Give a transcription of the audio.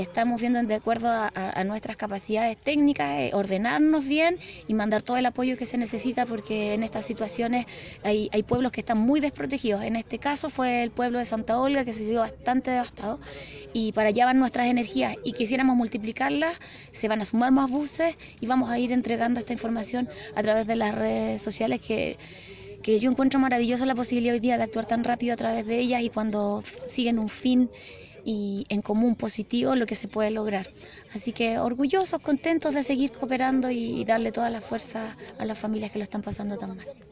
Estamos viendo de acuerdo a nuestras capacidades técnicas, ordenarnos bien y mandar todo el apoyo que se necesita, porque en estas situaciones hay pueblos que están muy desprotegidos. En este caso fue el pueblo de Santa Olga, que se vio bastante devastado, y para allá van nuestras energías y quisiéramos multiplicarlas. Se van a sumar más buses y vamos a ir entregando esta información a través de las redes sociales, que yo encuentro maravillosa la posibilidad hoy día de actuar tan rápido a través de ellas, y cuando siguen un fin y en común positivo lo que se puede lograr. Así que orgullosos, contentos de seguir cooperando y darle toda la fuerza a las familias que lo están pasando tan mal.